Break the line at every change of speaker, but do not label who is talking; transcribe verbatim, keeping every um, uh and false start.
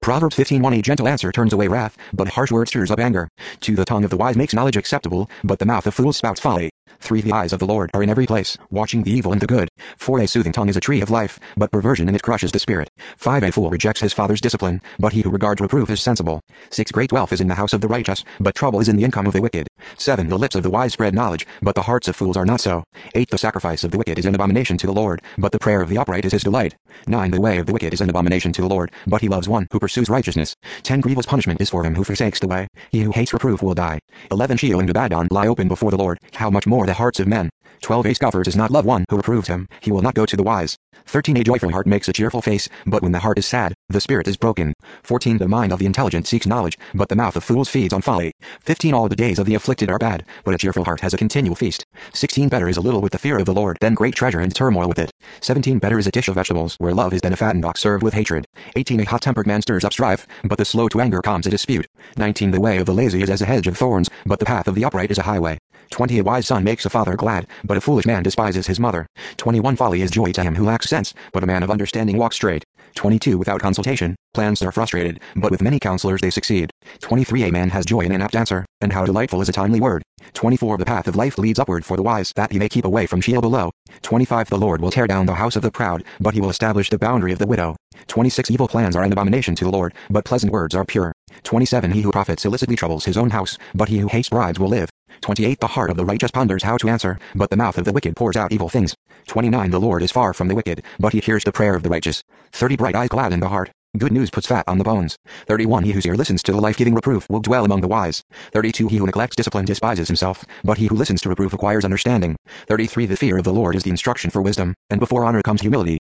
Proverbs fifteen one. A gentle answer turns away wrath, but harsh words stirs up anger. two. The tongue of the wise makes knowledge acceptable, but the mouth of fools spouts folly. three. The eyes of the Lord are in every place, watching the evil and the good. four. A soothing tongue is a tree of life, but perversion in it crushes the spirit. five. A fool rejects his father's discipline, but he who regards reproof is sensible. six. Great wealth is in the house of the righteous, but trouble is in the income of the wicked. seven. The lips of the wise spread knowledge, but the hearts of fools are not so. eight. The sacrifice of the wicked is an abomination to the Lord, but the prayer of the upright is his delight. nine. The way of the wicked is an abomination to the Lord, but he loves one who pursues righteousness. ten. Grievous punishment is for him who forsakes the way. He who hates reproof will die. eleven. Sheol and Abaddon lie open before the Lord, how much more the hearts of men. twelve. A scoffer does not love one who reproves him, he will not go to the wise. thirteen. A joyful heart makes a cheerful face, but when the heart is sad, the spirit is broken. fourteen. The mind of the intelligent seeks knowledge, but the mouth of fools feeds on folly. fifteen. All the days of the afflicted are bad, but a cheerful heart has a continual feast. sixteen. Better is a little with the fear of the Lord than great treasure and turmoil with it. seventeen. Better is a dish of vegetables where love is than a fattened ox served with hatred. eighteen. A hot-tempered man stirs up strife, but the slow to anger calms a dispute. nineteen. The way of the lazy is as a hedge of thorns, but the path of the upright is a highway. twenty. A wise son makes a father glad, but a foolish man despises his mother. twenty-one. Folly is joy to him who lacks sense, but a man of understanding walks straight. twenty-two. Without consultation, plans are frustrated, but with many counselors they succeed. twenty-three. A man has joy in an apt answer, and how delightful is a timely word. twenty-four. The path of life leads upward for the wise, that he may keep away from Sheol below. twenty-five. The Lord will tear down the house of the proud, but he will establish the boundary of the widow. twenty-six. Evil plans are an abomination to the Lord, but pleasant words are pure. twenty-seven. He who profits illicitly troubles his own house, but he who hates bribes will live. twenty-eight. The heart of the righteous ponders how to answer, but the mouth of the wicked pours out evil things. twenty-nine. The Lord is far from the wicked, but he hears the prayer of the righteous. thirty. Bright eyes gladden the heart. Good news puts fat on the bones. thirty-one. He whose ear listens to the life-giving reproof will dwell among the wise. thirty-two. He who neglects discipline despises himself, but he who listens to reproof acquires understanding. thirty-three. The fear of the Lord is the instruction for wisdom, and before honor comes humility.